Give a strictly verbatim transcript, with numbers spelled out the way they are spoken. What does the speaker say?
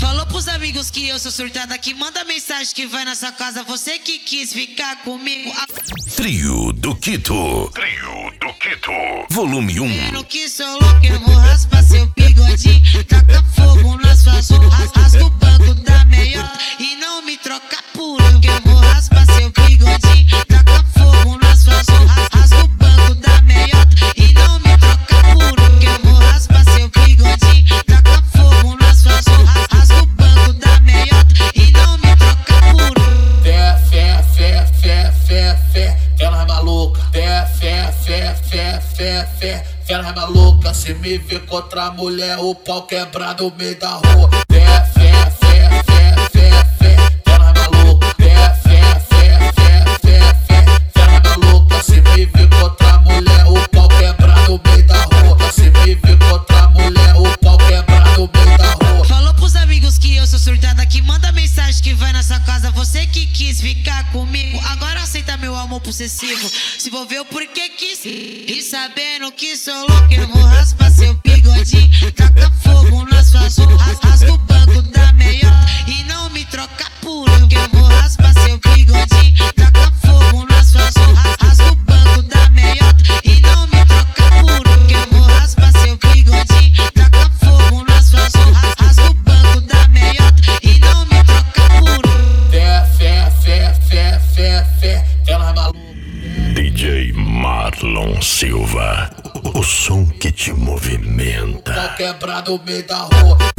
Falou pros amigos que eu sou surtada, que manda mensagem que vai na sua casa. Você que quis ficar comigo. Trio do Quito. Trio do Quito. Volume um. Vendo que sou louco, eu vou raspar seu bigodinho. Taca fogo nas suas roupas, rasga o banco da meiota e não me troca por eu, que eu vou raspar seu bigodinho. Taca fogo nas suas roupas, rasga o banco da meiota e não me troca por eu, que eu vou raspar seu bigodinho. Taca fogo nas suas roupas, rasga o banco da meiota e não me troca por eu. Fé, fé, fé, fé, fé, fé, ela é maluca. Fé, fé, fé, fé, fé, fé, ela é maluca. Se me ver com outra mulher, o pau quebrado no meio da rua. Fé, fé, fé, fé, fé, fé, ela é maluca. Fé, fé, fé, fé, fé, fé, ela é maluca. Se me ver com outra mulher, o pau quebrado no meio da rua. Se me ver com outra mulher, o pau quebrado no meio da rua. Falou pros amigos que eu sou surtada, que manda mensagem que vai na sua casa. Você que quis ficar comigo, agora aceita meu amor possessivo. Se envolveu porque quis, e sabendo que sou louco, eu vou raspar seu bigodinho. Taca fogo nas suas roupas, rasga o banco da meiota e não me troca por eu, que eu vou raspar seu bigodinho. Taca fogo nas suas roupas, rasga o banco da meiota e não me troca por eu, que eu vou raspar seu bigodinho. Taca fogo nas suas roupas, rasga o banco da meiota e não me troca por eu. Fé, fé, fé, fé, fé, fé, ela é maluca. D J Marlon Silva. O som que te movimenta. Pau quebrado no meio da rua.